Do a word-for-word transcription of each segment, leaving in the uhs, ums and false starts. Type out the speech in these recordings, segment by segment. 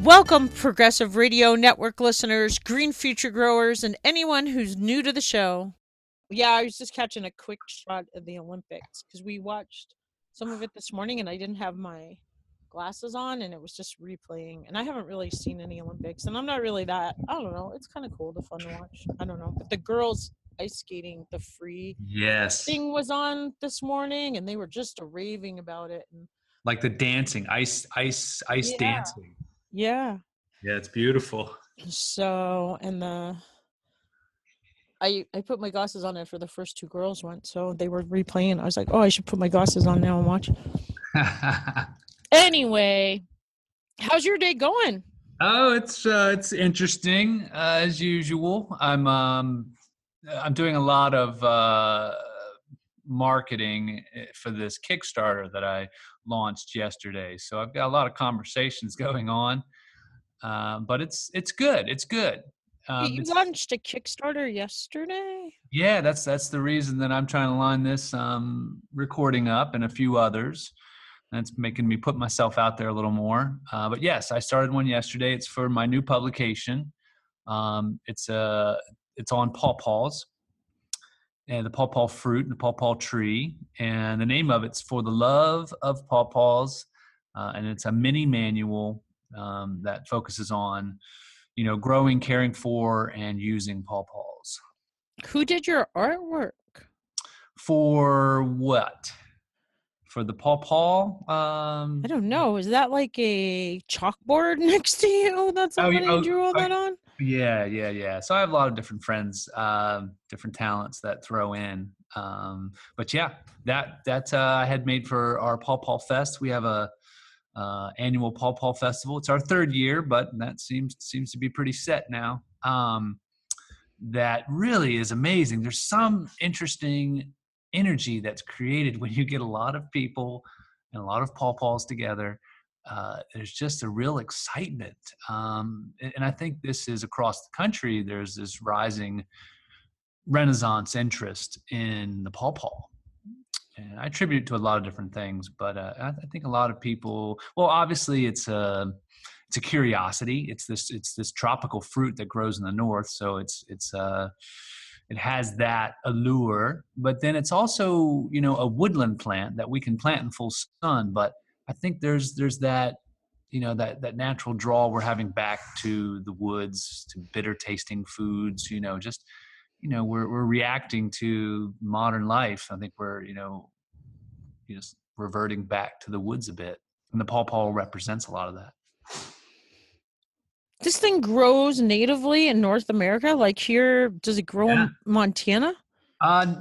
Welcome, Progressive Radio Network listeners, Green Future Growers, and anyone who's new to the show. Yeah, I was just catching a quick shot of the Olympics because we watched some of it this morning and I didn't have my glasses on and it was just replaying. And I haven't really seen any Olympics and I'm not really that, I don't know, it's kind of cool, the fun to watch. I don't know. But the girls ice skating, the free yes thing was on this morning and they were just raving about it. And like the dancing, ice, ice, ice yeah. dancing. Yeah. Yeah, it's beautiful. So, and the, I, I put my glasses on after the first two girls went, so they were replaying. I was like, oh, I should put my glasses on now and watch. Anyway, how's your day going? Oh, it's uh, it's interesting uh, as usual. I'm um, I'm doing a lot of uh, marketing for this Kickstarter that I launched yesterday. So I've got a lot of conversations going on, uh, but it's it's good. It's good. Um, You it's, launched a Kickstarter yesterday? yeah, that's that's the reason that I'm trying to line this um, recording up and a few others. That's making me put myself out there a little more. Uh, but yes, I started one yesterday. It's for my new publication. Um, it's a it's on pawpaws and the pawpaw fruit and the pawpaw tree. And the name of it's For the Love of Pawpaws. Uh, and it's a mini manual um, that focuses on, you know, growing, caring for, and using pawpaws. Who did your artwork? For what? For the pawpaw? Um, I don't know. Is that like a chalkboard next to you that somebody oh, drew all oh, that on? Yeah, yeah, yeah. So I have a lot of different friends, um, different talents that throw in. Um, but yeah, that that uh, I had made for our Paw Paw Fest. We have a uh, annual Paw Paw Festival. It's our third year, but that seems seems to be pretty set now. Um, that really is amazing. There's some interesting energy that's created when you get a lot of people and a lot of pawpaws together. Uh, there's just a real excitement. Um, and, and I think this is across the country. There's this rising renaissance interest in the pawpaw. And I attribute it to a lot of different things, but uh, I, I think a lot of people, well, obviously it's a, it's a curiosity. It's this, it's this tropical fruit that grows in the north. So it's, it's, uh, it has that allure, but then it's also, you know, a woodland plant that we can plant in full sun. But I think there's, there's that, you know, that, that natural draw we're having back to the woods, to bitter tasting foods, you know, just, you know, we're, we're reacting to modern life. I think we're, you know, just reverting back to the woods a bit. And the pawpaw represents a lot of that. This thing grows natively in North America? Like here, does it grow Yeah. in Montana? Uh,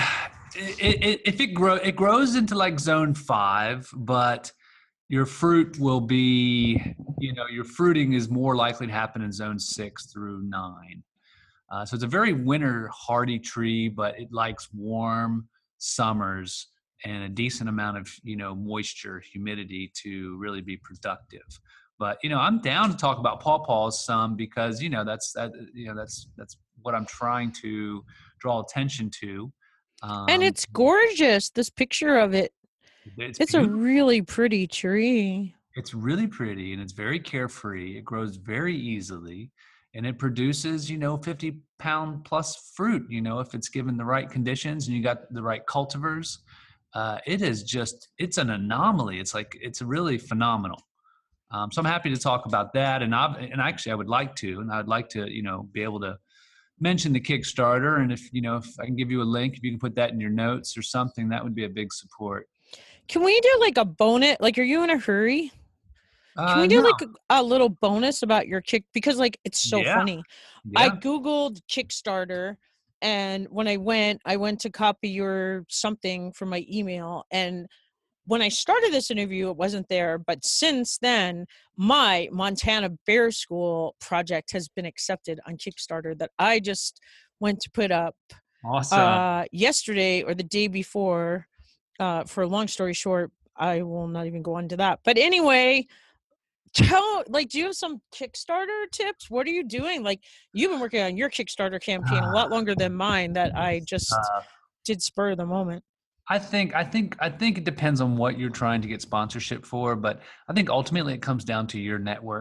it, it, if it grow, it grows into like zone five, but your fruit will be, you know, your fruiting is more likely to happen in zone six through nine. Uh, so it's a very winter hardy tree, but it likes warm summers and a decent amount of, you know, moisture, humidity to really be productive. But, you know, I'm down to talk about pawpaws some because, you know, that's that, you know, that's that's what I'm trying to draw attention to. Um, and it's gorgeous. This picture of it. It's, It's a really pretty tree. It's really pretty and it's very carefree. It grows very easily and it produces, you know, fifty pound plus fruit, you know, if it's given the right conditions and you got the right cultivars. Uh, it is just, it's an anomaly. It's like, it's really phenomenal. Um, so I'm happy to talk about that. And I and actually I would like to, and I'd like to, you know, be able to mention the Kickstarter. And if, you know, if I can give you a link, if you can put that in your notes or something, that would be a big support. Can we do like a bonus? Like, are you in a hurry? Can Uh, we do no. like a, a little bonus about your kick? Because like, it's so Yeah. funny. Yeah. I Googled Kickstarter and when I went, I went to copy your something from my email. And when I started this interview, it wasn't there. But since then, my Montana Bear School project has been accepted on Kickstarter that I just went to put up Awesome. uh, yesterday or the day before. Uh, for a long story short, I will not even go on to that. But anyway, tell, like, do you have some Kickstarter tips? What are you doing? Like, you've been working on your Kickstarter campaign a lot longer than mine that I just Uh, did spur of the moment. I think I think I think it depends on what you're trying to get sponsorship for, but I think ultimately it comes down to your network.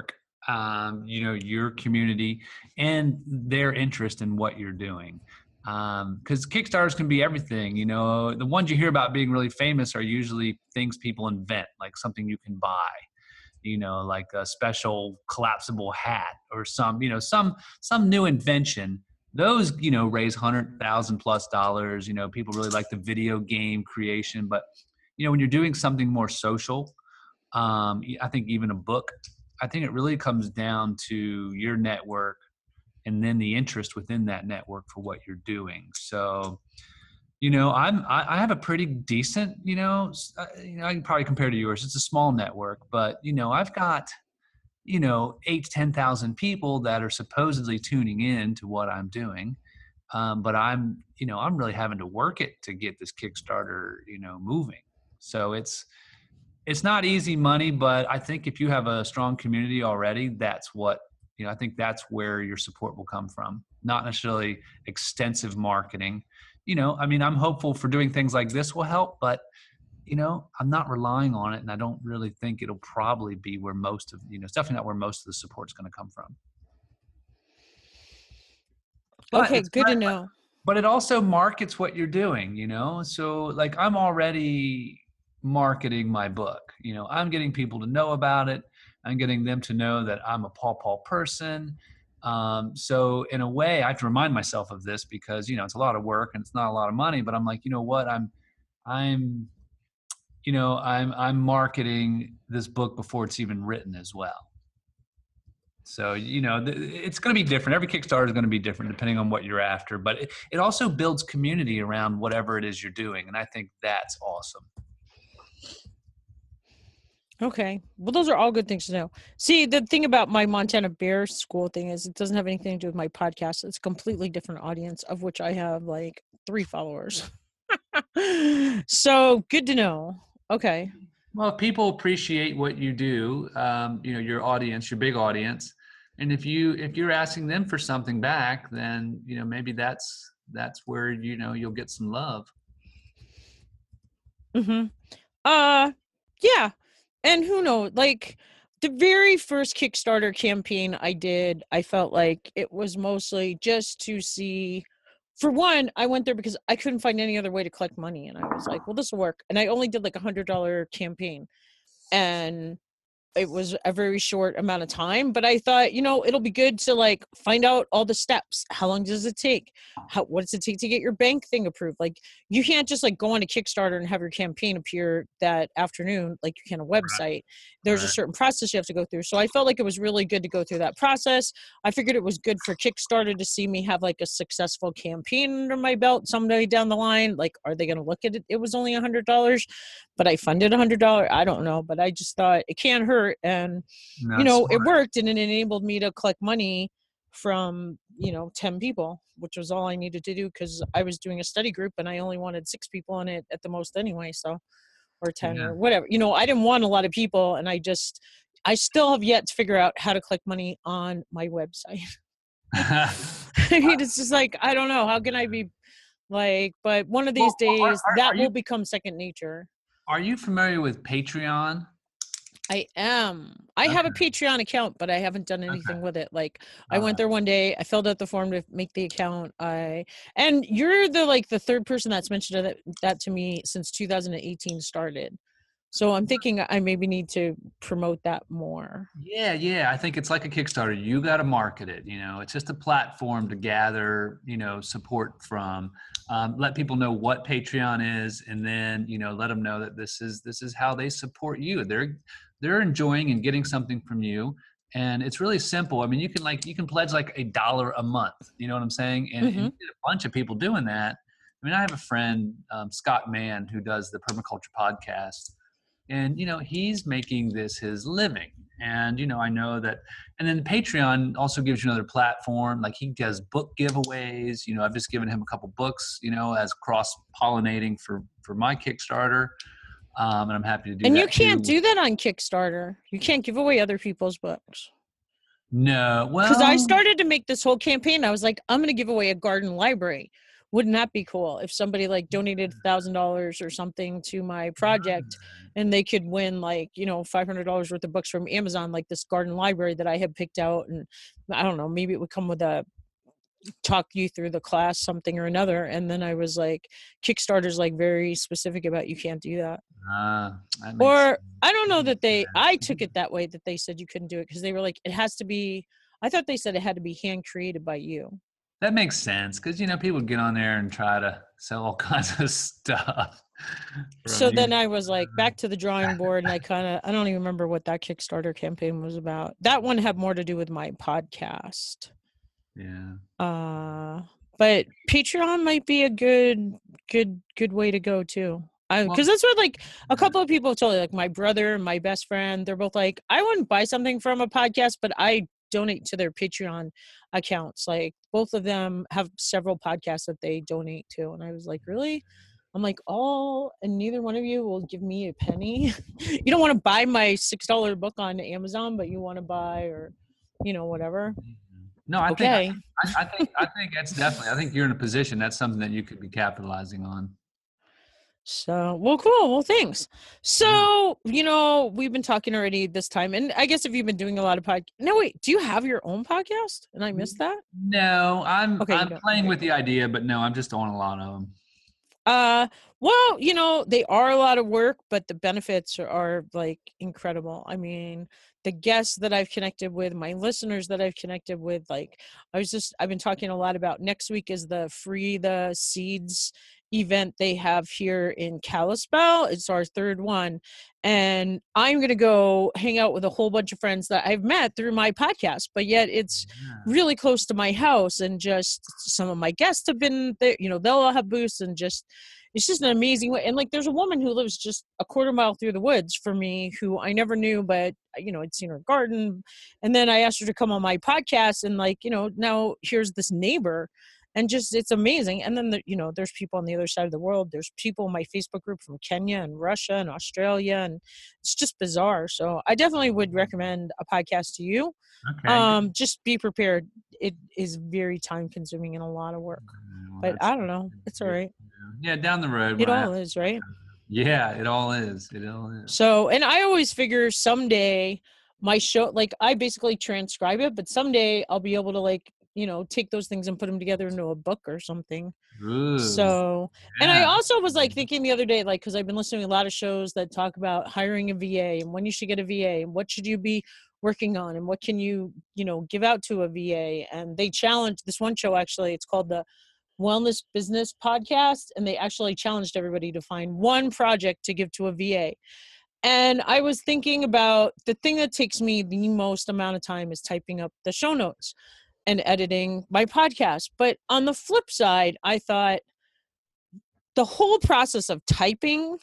um, you know, your community and their interest in what you're doing. Um, because Kickstarters can be everything. You know, the ones you hear about being really famous are usually things people invent, like something you can buy, you know, like a special collapsible hat or some, you know, some some new invention. Those, you know, raise hundred thousand plus dollars. You know, people really like the video game creation, but you know, when you're doing something more social, um, I think even a book, I think it really comes down to your network and then the interest within that network for what you're doing. So, you know, I'm I, I have a pretty decent, you know, uh, you know, I can probably compare to yours. It's a small network, but you know, I've got, you know, eight to ten thousand people that are supposedly tuning in to what I'm doing. Um, but I'm, you know, I'm really having to work it to get this Kickstarter, you know, moving. So it's it's not easy money, but I think if you have a strong community already, that's what, you know, I think that's where your support will come from, not necessarily extensive marketing. You know, I mean, I'm hopeful for doing things like this will help, but, you know, I'm not relying on it. And I don't really think it'll probably be where most of, you know, it's definitely not where most of the support's going to come from. But Okay, it's good to but, know. but it also markets what you're doing, you know? So like I'm already marketing my book, you know, I'm getting people to know about it. I'm getting them to know that I'm a Paul Paul person. Um, so in a way, I have to remind myself of this because, you know, it's a lot of work and it's not a lot of money, but I'm like, you know what, I'm, I'm, you know, I'm, I'm marketing this book before it's even written as well. So, you know, th- it's going to be different. Every Kickstarter is going to be different depending on what you're after, but it, it also builds community around whatever it is you're doing. And I think that's awesome. Okay. Well, those are all good things to know. See, the thing about my Montana Bear School thing is it doesn't have anything to do with my podcast. It's a completely different audience, of which I have like three followers. So good to know. Okay. Well, if people appreciate what you do, um, you know, your audience, your big audience, and if you if you're asking them for something back, then you know maybe that's that's where you know you'll get some love. Mm-hmm. Uh, yeah. And who knows, like the very first Kickstarter campaign I did, I felt like it was mostly just to see, for one, I went there because I couldn't find any other way to collect money. And I was like, well, this will work. And I only did like a hundred dollar campaign. And it was a very short amount of time, but I thought, you know, it'll be good to like find out all the steps. How long does it take? How, what does it take to get your bank thing approved? Like you can't just like go on a Kickstarter and have your campaign appear that afternoon, like you can a website. Right. There's Right. a certain process you have to go through. So I felt like it was really good to go through that process. I figured it was good for Kickstarter to see me have like a successful campaign under my belt someday down the line. Like, are they going to look at it? It was only a hundred dollars, but I funded a hundred dollars. I don't know, but I just thought it can't hurt. And, No, you know, smart. it worked and it enabled me to collect money from, you know, ten people, which was all I needed to do because I was doing a study group and I only wanted six people in it at the most anyway. So, or ten Yeah. or whatever, you know, I didn't want a lot of people. And I just, I still have yet to figure out how to collect money on my website. I mean, it's just like, I don't know. How can I be like, but one of these Well, are- days are- that are will you- become second nature. Are you familiar with Patreon? I am. I have a Patreon account, but I haven't done anything Okay. with it. Like I Uh, went there one day, I filled out the form to make the account. I and you're the like the third person that's mentioned that, that to me since two thousand eighteen started. So I'm thinking I maybe need to promote that more. Yeah, yeah. I think it's like a Kickstarter. You got to market it. You know, it's just a platform to gather, you know, support from. Um, let people know what Patreon is, and then you know, let them know that this is this is how they support you. They're they're enjoying and getting something from you, and it's really simple. I mean, you can like you can pledge like a dollar a month. You know what I'm saying? And, Mm-hmm. and you get a bunch of people doing that. I mean, I have a friend, um, Scott Mann, who does the Permaculture podcast. And, you know, he's making this his living. And, you know, I know that, and then Patreon also gives you another platform. Like he does book giveaways. You know, I've just given him a couple books, you know, as cross pollinating for, for my Kickstarter. Um, and I'm happy to do And that you can't too. do that on Kickstarter. You can't give away other people's books. No, well, Because I started to make this whole campaign. I was like, I'm going to give away a garden library, wouldn't that be cool if somebody like donated a thousand dollars or something to my project and they could win like, you know, five hundred dollars worth of books from Amazon, like this garden library that I had picked out. And I don't know, maybe it would come with a talk you through the class, something or another. And then I was like, Kickstarter's like very specific about you can't do that. Ah, that makes Or sense. I don't know that they, I took it that way, that they said you couldn't do it because they were like, it has to be, I thought they said it had to be hand created by you. That makes sense because, you know, people get on there and try to sell all kinds of stuff. So then I was like back to the drawing board, and I kind of, I don't even remember what that Kickstarter campaign was about. That one had more to do with my podcast. Yeah. Uh, but Patreon might be a good, good, good way to go too. I, Well, cause that's what like a couple of people have told me, like my brother, my best friend, they're both like, I wouldn't buy something from a podcast, but I donate to their Patreon accounts. Like both of them have several podcasts that they donate to. And I was like, really? I'm like, oh, and neither one of you will give me a penny. You don't want to buy my six dollar book on Amazon, but you want to buy or, you know, whatever. No, I Okay. think I, I think I think that's definitely. I think you're in a position. That's something that you could be capitalizing on. So, well, cool. Well, thanks. So, you know, we've been talking already this time, and I guess if you've been doing a lot of pod, no, wait, do you have your own podcast? And I missed that. No, I'm Okay, you I'm don't. playing Okay, with cool. the idea, but no, I'm just on a lot of them. Uh, well, you know, they are a lot of work, but the benefits are, are like incredible. I mean, the guests that I've connected with, my listeners that I've connected with, like I was just, I've been talking a lot about next week is the Free the Seeds event they have here in Kalispell. It's our third one. And I'm going to go hang out with a whole bunch of friends that I've met through my podcast, but yet it's really close to my house. And just some of my guests have been there, you know, they'll all have booths and just, it's just an amazing way. And like, there's a woman who lives just a quarter mile through the woods from me who I never knew, but you know, I'd seen her garden. And then I asked her to come on my podcast and like, you know, now here's this neighbor and just, it's amazing. And then, the, you know, there's people on the other side of the world. There's people in my Facebook group from Kenya and Russia and Australia. And it's just bizarre. So I definitely would recommend a podcast to you. Okay. Um, just be prepared. It is very time consuming and a lot of work, Well, but that's I don't know. It's all right. Yeah, down the road. It when I- all is, right? Yeah, it all is. It all is. So, and I always figure someday my show, like I basically transcribe it, but someday I'll be able to like, you know, take those things and put them together into a book or something. Ooh, So, and I yeah. also was like thinking the other day, like, cause I've been listening to a lot of shows that talk about hiring a V A and when you should get a V A and what should you be working on and what can you, you know, give out to a V A. And they challenge this one show, actually, it's called the Wellness Business Podcast. And they actually challenged everybody to find one project to give to a V A. And I was thinking about the thing that takes me the most amount of time is typing up the show notes and editing my podcast. But on the flip side, I thought the whole process of typing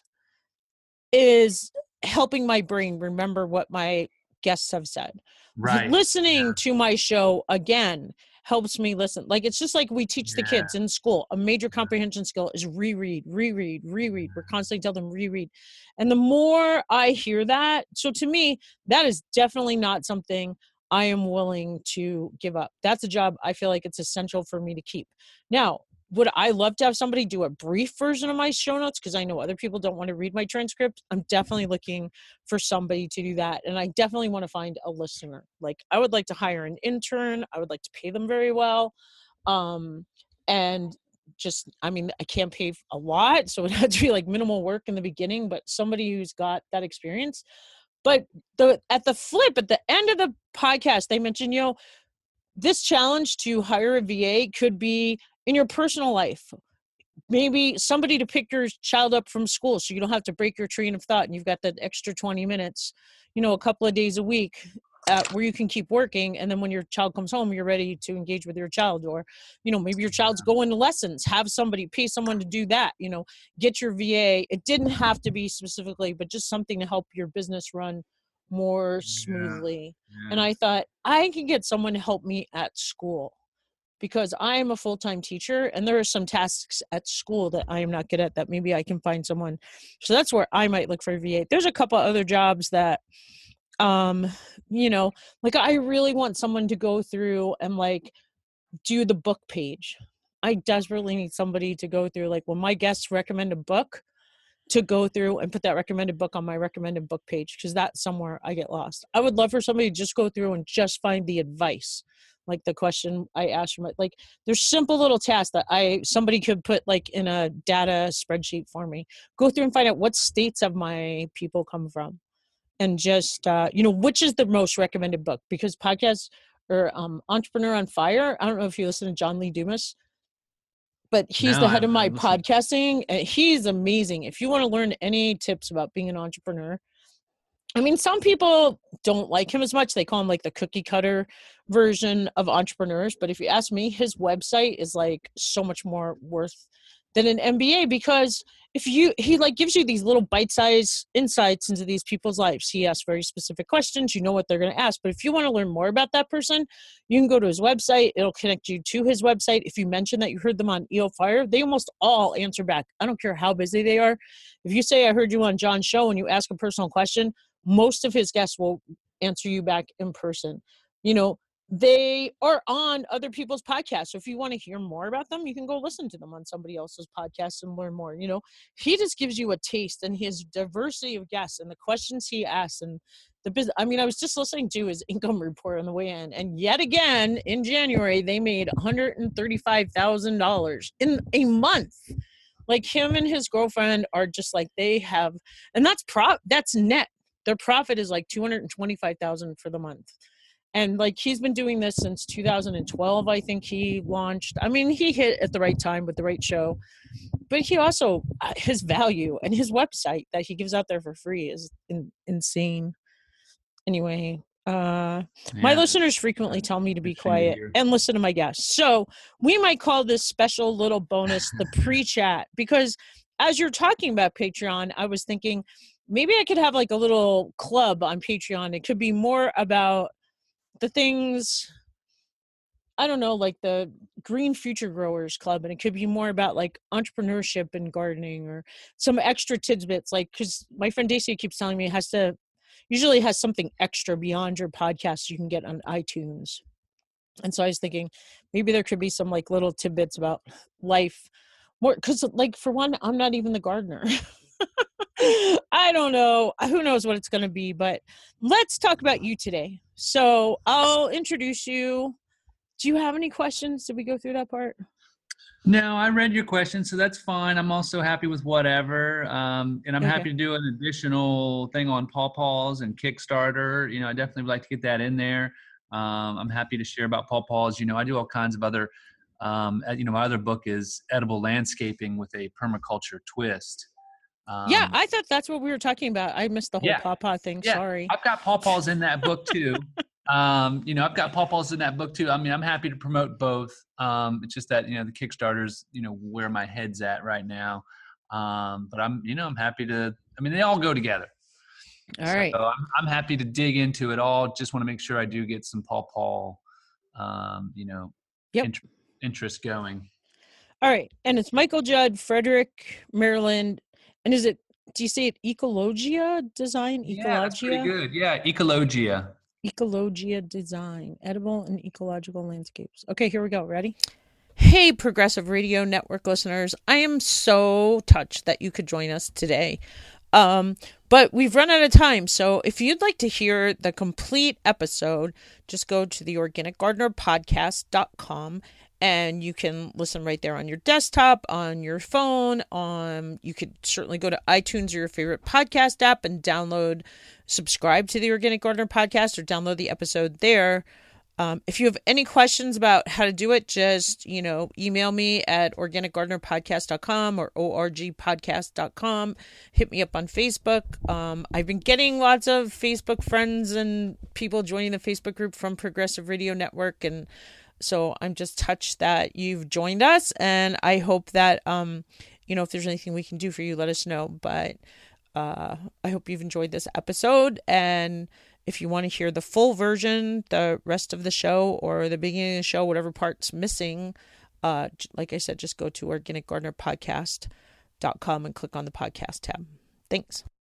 is helping my brain remember what my guests have said. Right. Listening Yeah. to my show again helps me listen. Like, it's just like we teach the kids in school. A major comprehension skill is reread, reread, reread. We're constantly telling them reread. And the more I hear that, so to me, that is definitely not something I am willing to give up. That's a job I feel like it's essential for me to keep. Now, would I love to have somebody do a brief version of my show notes? Because I know other people don't want to read my transcript. I'm definitely looking for somebody to do that. And I definitely want to find a listener. Like, I would like to hire an intern. I would like to pay them very well. Um, and just, I mean, I can't pay a lot. So it had to be like minimal work in the beginning, but somebody who's got that experience. But the at the flip, at the end of the podcast, they mentioned, you know, this challenge to hire a V A could be in your personal life. Maybe somebody to pick your child up from school so you don't have to break your train of thought and you've got that extra twenty minutes, you know, a couple of days a week uh, where you can keep working. And then when your child comes home, you're ready to engage with your child. Or, you know, maybe your child's going to lessons, have somebody, pay someone to do that, you know, get your V A. It didn't have to be specifically, but just something to help your business run more smoothly. Yeah. Yeah. And I thought I can get someone to help me at school, because I am a full-time teacher and there are some tasks at school that I am not good at that maybe I can find someone. So that's where I might look for a V A. There's a couple other jobs that, um, you know, like I really want someone to go through and like do the book page. I desperately need somebody to go through, like when my guests recommend a book, to go through and put that recommended book on my recommended book page, because that's somewhere I get lost. I would love for somebody to just go through and just find the advice, like the question I asked from it. Like there's simple little tasks that I somebody could put like in a data spreadsheet for me. Go through and find out what states have my people come from, and just uh, you know, which is the most recommended book, because podcasts or um, Entrepreneur on Fire. I don't know if you listen to John Lee Dumas, but he's No, the head I, of my I listen. podcasting, and he's amazing. If you want to learn any tips about being an entrepreneur, I mean, some people don't like him as much. They call him like the cookie cutter version of entrepreneurs. But if you ask me, his website is like so much more worth than an M B A, because if you, he like gives you these little bite-sized insights into these people's lives. He asks very specific questions. You know what they're going to ask. But if you want to learn more about that person, you can go to his website. It'll connect you to his website. If you mention that you heard them on E O Fire, they almost all answer back. I don't care how busy they are. If you say, I heard you on John's show, and you ask a personal question, most of his guests will answer you back in person. You know, they are on other people's podcasts. So if you want to hear more about them, you can go listen to them on somebody else's podcast and learn more. You know, he just gives you a taste, and his diversity of guests and the questions he asks, and the business. I mean, I was just listening to his income report on the way in, and yet again in January, they made one hundred thirty-five thousand dollars in a month. Like him and his girlfriend are just like, they have, and that's prop, that's net. Their profit is like two hundred twenty-five thousand dollars for the month. And like, he's been doing this since two thousand twelve. I think he launched, I mean, he hit at the right time with the right show, but he also, uh, his value and his website that he gives out there for free is in, insane. Anyway, uh, Yeah. my listeners frequently tell me to be quiet to and listen to my guests. So we might call this special little bonus the pre-chat, because as you're talking about Patreon, I was thinking maybe I could have like a little club on Patreon. It could be more about the things, I don't know, like the Green Future Growers Club, and it could be more about like entrepreneurship and gardening, or some extra tidbits. Like, because my friend Dacia keeps telling me it has to, usually has something extra beyond your podcast you can get on iTunes. And so I was thinking maybe there could be some like little tidbits about life, more, because like for one, I'm not even the gardener. I don't know. Who knows what it's going to be, but let's talk about you today. So I'll introduce you. Do you have any questions? Did we go through that part? No, I read your question, so that's fine. I'm also happy with whatever. Um, and I'm Okay. happy to do an additional thing on Paw Paws and Kickstarter. You know, I definitely would like to get that in there. Um, I'm happy to share about Paw Paws. You know, I do all kinds of other, um, you know, my other book is Edible Landscaping with a Permaculture Twist. Um, Yeah, I thought that's what we were talking about. I missed the whole yeah, pawpaw thing. yeah. Sorry. I've got Paw Paws in that book too. Um, you know, I've got Paw Paws in that book too. I mean, I'm happy to promote both. Um, it's just that, you know, the Kickstarter's, you know, where my head's at right now. Um, but I'm, you know, I'm happy to, I mean, they all go together. All so right. I'm, I'm happy to dig into it all. Just want to make sure I do get some Paw Paw, um, you know, Yep. int- interest going. All right. And it's Michael Judd, Frederick, Maryland. And is it, do you say it Ecologia Design? Ecologia? Yeah, that's pretty good. Yeah, Ecologia. Ecologia Design, edible and ecological landscapes. Okay, here we go. Ready? Hey, Progressive Radio Network listeners. I am so touched that you could join us today. Um, but we've run out of time. So if you'd like to hear the complete episode, just go to the organic gardener podcast dot com. And you can listen right there on your desktop, on your phone. On you could certainly go to iTunes or your favorite podcast app and download, subscribe to the Organic Gardener podcast, or download the episode there. Um, if you have any questions about how to do it, just, you know, email me at organic gardener podcast dot com or O R G podcast dot com. Hit me up on Facebook. Um, I've been getting lots of Facebook friends and people joining the Facebook group from Progressive Radio Network, and so I'm just touched that you've joined us, and I hope that, um, you know, if there's anything we can do for you, let us know. But uh, I hope you've enjoyed this episode, and if you want to hear the full version, the rest of the show, or the beginning of the show, whatever part's missing, uh, like I said, just go to organic gardener podcast dot com and click on the podcast tab. Thanks.